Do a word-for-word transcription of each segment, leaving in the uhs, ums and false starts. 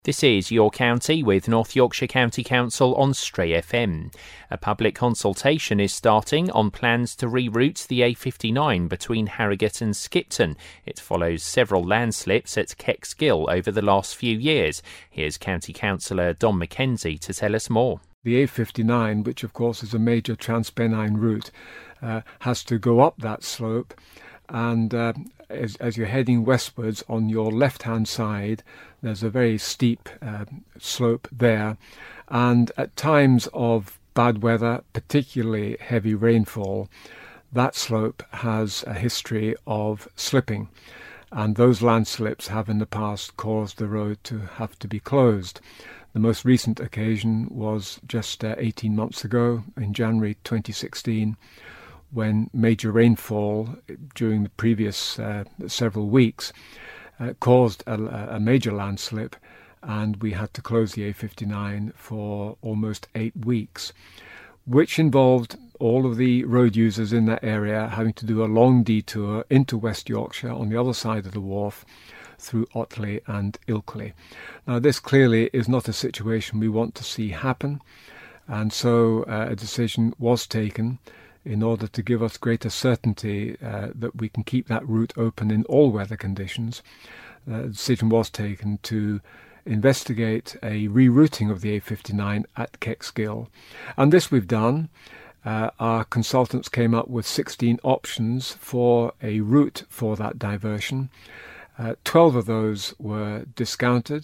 This is Your County with North Yorkshire County Council on Stray F M. A public consultation is starting on plans to reroute the A fifty-nine between Harrogate and Skipton. It follows several landslips at Kexgill over the last few years. Here's County Councillor Don Mackenzie to tell us more. The A fifty-nine, which of course is a major Transpennine route, uh, has to go up that slope, and uh, as, as you're heading westwards on your left-hand side, there's a very steep uh, slope there, and at times of bad weather, particularly heavy rainfall, that slope has a history of slipping, and those landslips have in the past caused the road to have to be closed. The most recent occasion was just uh, eighteen months ago, in January twenty sixteen, when major rainfall during the previous uh, several weeks uh, caused a, a major landslip, and we had to close the A fifty-nine for almost eight weeks, which involved all of the road users in that area having to do a long detour into West Yorkshire on the other side of the wharf through Otley and Ilkley. Now, this clearly is not a situation we want to see happen, and so uh, a decision was taken in order to give us greater certainty uh, that we can keep that route open in all weather conditions. Uh, the decision was taken to investigate a rerouting of the A fifty-nine at Kexgill, and this we've done. Uh, our consultants came up with sixteen options for a route for that diversion. Uh, twelve of those were discounted,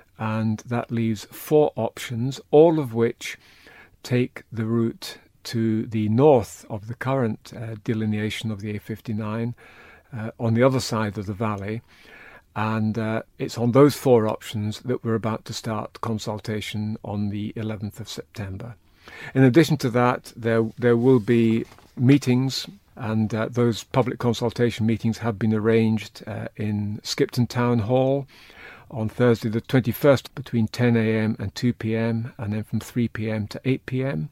and that leaves four options, all of which take the route to the north of the current uh, delineation of the A fifty-nine, uh, on the other side of the valley, and uh, it's on those four options that we're about to start consultation on the eleventh of September. In addition to that, there there will be meetings, and uh, those public consultation meetings have been arranged uh, in Skipton Town Hall on Thursday the twenty-first between ten a.m. and two p.m, and then from three p.m. to eight p.m.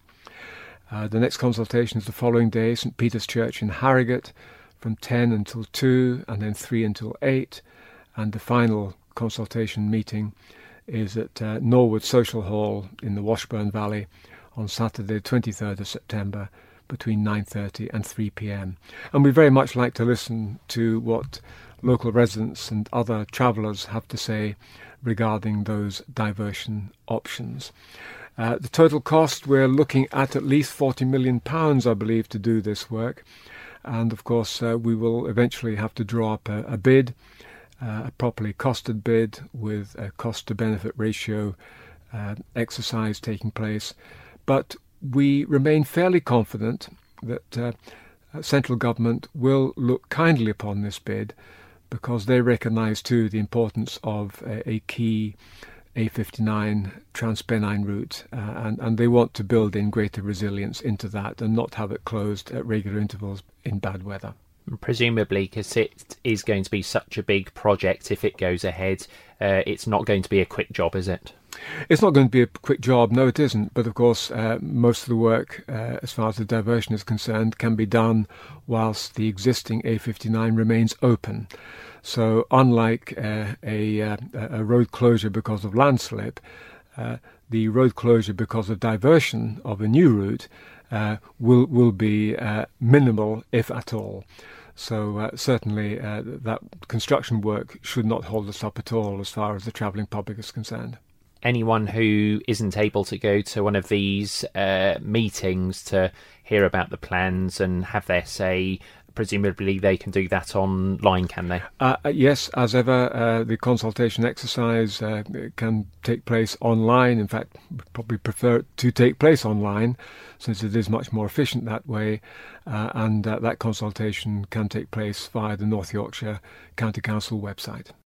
Uh, the next consultation is the following day, St Peter's Church in Harrogate, from ten until two, and then three until eight. And the final consultation meeting is at uh, Norwood Social Hall in the Washburn Valley on Saturday the twenty-third of September between nine thirty and three p.m. And we very much like to listen to what local residents and other travellers have to say regarding those diversion options. Uh, the total cost, we're looking at at least forty million pounds, I believe, to do this work. And of course, uh, we will eventually have to draw up a, a bid, uh, a properly costed bid with a cost-to-benefit ratio uh, exercise taking place. But we remain fairly confident that uh, central government will look kindly upon this bid, because they recognise too the importance of a, a key A fifty-nine Transpennine route, uh, and, and they want to build in greater resilience into that and not have it closed at regular intervals in bad weather. Presumably, because it is going to be such a big project, if it goes ahead, uh, it's not going to be a quick job, is it? It's not going to be a quick job, no it isn't, but of course uh, most of the work, uh, as far as the diversion is concerned, can be done whilst the existing A fifty-nine remains open. So unlike uh, a, uh, a road closure because of landslip, uh, the road closure because of diversion of a new route uh, will, will be uh, minimal, if at all. So uh, certainly uh, that construction work should not hold us up at all as far as the travelling public is concerned. Anyone who isn't able to go to one of these uh, meetings to hear about the plans and have their say, presumably they can do that online, can they? Uh, yes, as ever, uh, the consultation exercise uh, can take place online. In fact, we probably prefer it to take place online, since it is much more efficient that way, uh, and uh, that consultation can take place via the North Yorkshire County Council website.